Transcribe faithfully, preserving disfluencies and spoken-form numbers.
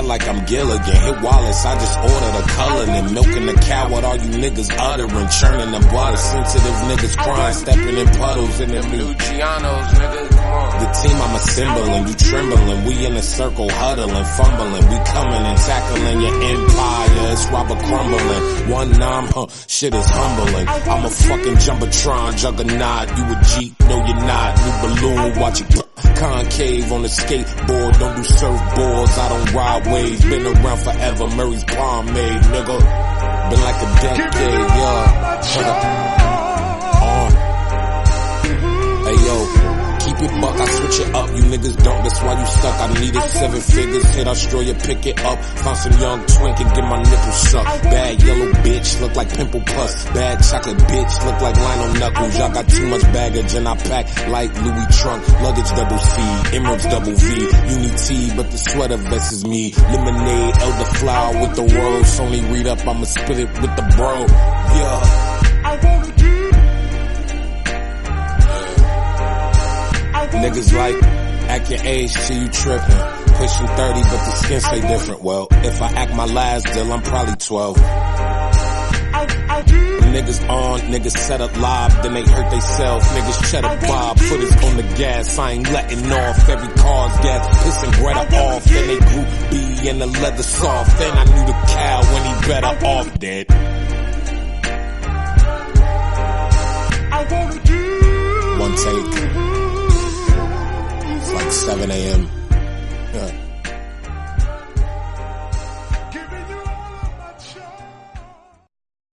like I'm Gilligan. Hit Wallace, I just ordered a Cullinan. Milking the cow, what all you niggas uttering? Churning the butter, sensitive niggas crying, stepping in puddles in the new Gianos, nigga, come on. The team I'm assembling, you trembling. We in a circle, huddling, fumbling. We coming and tackling your empire. It's Robert crumbling. One nom, huh, shit is humbling. I'm a fucking Jumbotron, juggernaut. You a Jeep, no you're not. New balloon, watch it concave on the skateboard. Don't do surfboards, I don't ride waves. Been around forever, Murray's pomade, nigga. Been like a decade, yeah. Uh. Hey yo. Keep it buck, I switch it up, you niggas don't, that's why you stuck. I needed seven figures, hit Australia, pick it up. Found some young twink and get my nipples sucked. Bad yellow bitch, look like pimple pus. Bad chocolate bitch, look like Lionel Knuckles. Y'all got too much baggage and I pack like Louis trunk. Luggage double C, Emeralds double V. Uni-T, but the sweater vest is me. Lemonade, elderflower with the world. Only read up, I'ma spit it with the bro. Yeah. Niggas like, act your age till you trippin'. Pushing thirty, but the skin stay different. Well, if I act my last deal, I'm probably twelve. Niggas on, niggas set up live, then they hurt theyself. Niggas cheddar bob, foot is on the gas, I ain't letting off. Every car's gas, pissing Greta off. Then they group B and the leather soft. Then I knew the cow when he better off dead. One take. It's like seven A M